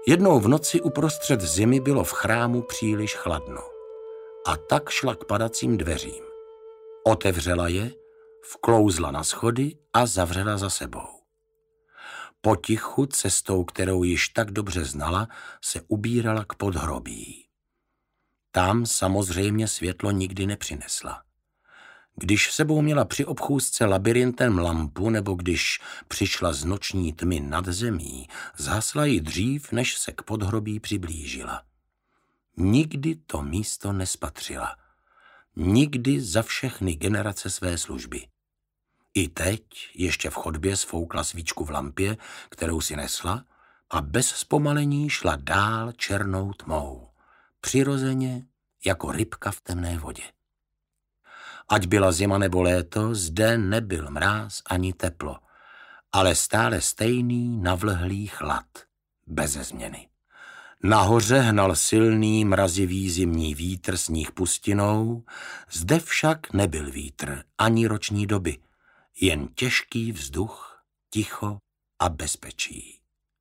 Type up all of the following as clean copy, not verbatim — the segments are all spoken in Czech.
Jednou v noci uprostřed zimy bylo v chrámu příliš chladno a tak šla k padacím dveřím. Otevřela je, vklouzla na schody a zavřela za sebou. Potichu cestou, kterou již tak dobře znala, se ubírala k podhrobí. Tam samozřejmě světlo nikdy nepřinesla. Když sebou měla při obchůzce labyrintem lampu nebo když přišla z noční tmy nad zemí, zhasla ji dřív, než se k podhrobí přiblížila. Nikdy to místo nespatřila. Nikdy za všechny generace své služby. I teď ještě v chodbě sfoukla svíčku v lampě, kterou si nesla, a bez zpomalení šla dál černou tmou. Přirozeně jako rybka v temné vodě. Ať byla zima nebo léto, zde nebyl mráz ani teplo, ale stále stejný navlhlý chlad, beze změny. Nahoře hnal silný mrazivý zimní vítr sníh pustinou, zde však nebyl vítr ani roční doby, jen těžký vzduch, ticho a bezpečí.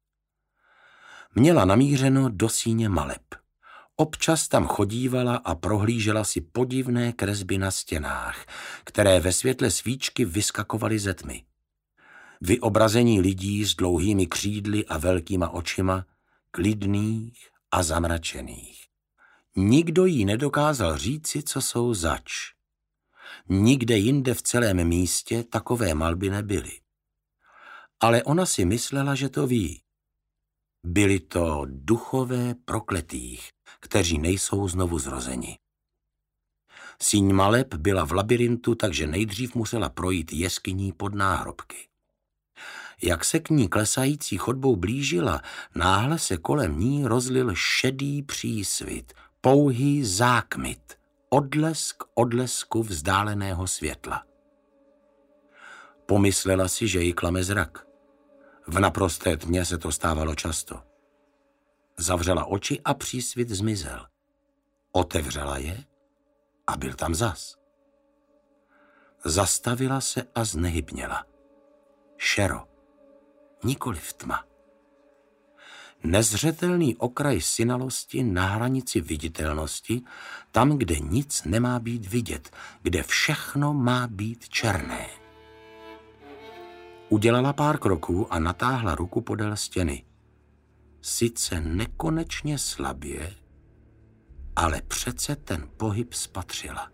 Měla namířeno do síně maleb. Občas tam chodívala a prohlížela si podivné kresby na stěnách, které ve světle svíčky vyskakovaly ze tmy. Vyobrazení lidí s dlouhými křídly a velkýma očima, klidných a zamračených. Nikdo jí nedokázal říci, co jsou zač. Nikde jinde v celém místě takové malby nebyly. Ale ona si myslela, že to ví. Byli to duchové prokletých, kteří nejsou znovu zrozeni. Síň maleb byla v labyrintu, takže nejdřív musela projít jeskyní pod náhrobky. Jak se k ní klesající chodbou blížila, náhle se kolem ní rozlil šedý přísvit, pouhý zákmit, odlesk odlesku vzdáleného světla. Pomyslela si, že jí klame zrak. V naprosté tmě se to stávalo často. Zavřela oči a přísvit zmizel. Otevřela je a byl tam zas. Zastavila se a znehybněla. Šero, nikoliv tma. Nezřetelný okraj synalosti na hranici viditelnosti, tam, kde nic nemá být vidět, kde všechno má být černé. Udělala pár kroků a natáhla ruku podél stěny. Sice nekonečně slabě, ale přece ten pohyb spatřila.